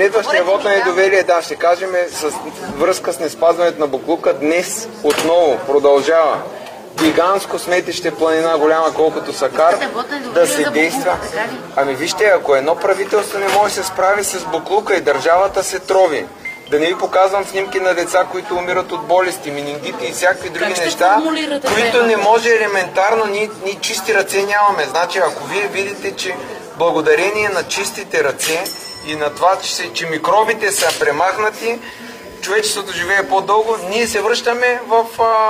Следващия вот на недоверие, да, ще кажем, с връзка с неспазването на буклука, днес отново продължава гигантско сметище планина, голяма колкото Сакар, да се действа. Ами вижте, ако едно правителство не може да се справи с буклука и държавата се трови, да не ви показвам снимки на деца, които умират от болести, менингити и всякакви други неща, които не може елементарно, ние чисти ръце нямаме. Значи, ако вие видите, че благодарение на чистите ръце и на това, че микробите са премахнати, човечеството живее по-дълго, ние се връщаме в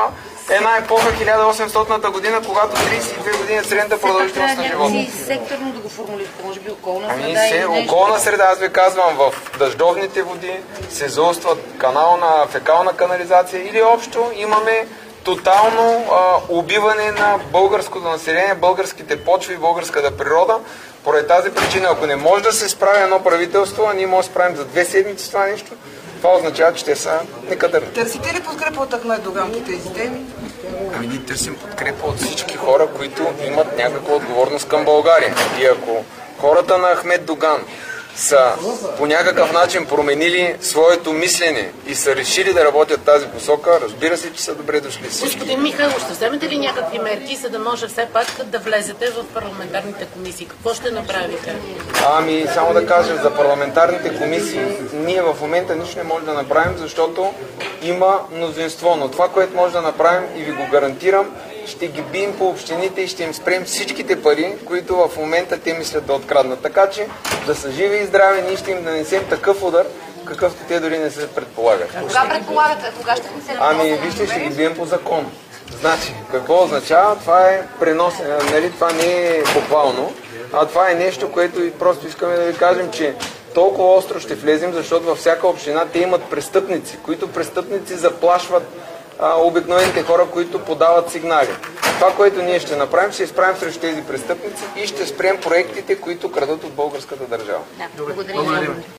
една епоха, 1800-та година, когато 32 години е средната продължителност на живота. Секторно да го формулирате, може би околна среда. Околна среда, аз ви казвам, в дъждовните води се заустват канална, фекална канализация или общо имаме тотално убиване на българското население, българските почви, българската природа. Поради тази причина, ако не може да се справи едно правителство, а ние може да справим за 2 седмици това нещо, това означава, че те са некадърни. Търсите ли подкрепа от Ахмед Доган по тези теми? Ами ние търсим подкрепа от всички хора, които имат някаква отговорност към България. И ако хората на Ахмед Доган са по някакъв начин променили своето мислене и са решили да работят тази посока, разбира се, че са добре дошли всички. Господин Михайлов, ще вземете ли някакви мерки, за да може все пак да влезете в парламентарните комисии? Какво ще направите? Ами, само да кажа, за парламентарните комисии ние в момента нищо не можем да направим, защото има мнозинство. Но това, което може да направим и ви го гарантирам, ще ги бием по общините и ще им спрем всичките пари, които в момента те мислят да откраднат. Така че да са живи и здрави, ние ще им нанесем такъв удар, какъвто те дори не се предполагат. Кога предполагате? Кога ще се... Ами, вижте, ще ги бием по закон. Значи, какво означава? Това е пренос, нали, това не е буквално, а това е нещо, което и просто искаме да ви кажем, че толкова остро ще влезем, защото във всяка община те имат престъпници, които престъпници заплашват обикновените хора, които подават сигнали. Това, което ние ще направим, ще изправим срещу тези престъпници и ще спрем проектите, които крадат от българската държава. Да, благодаря.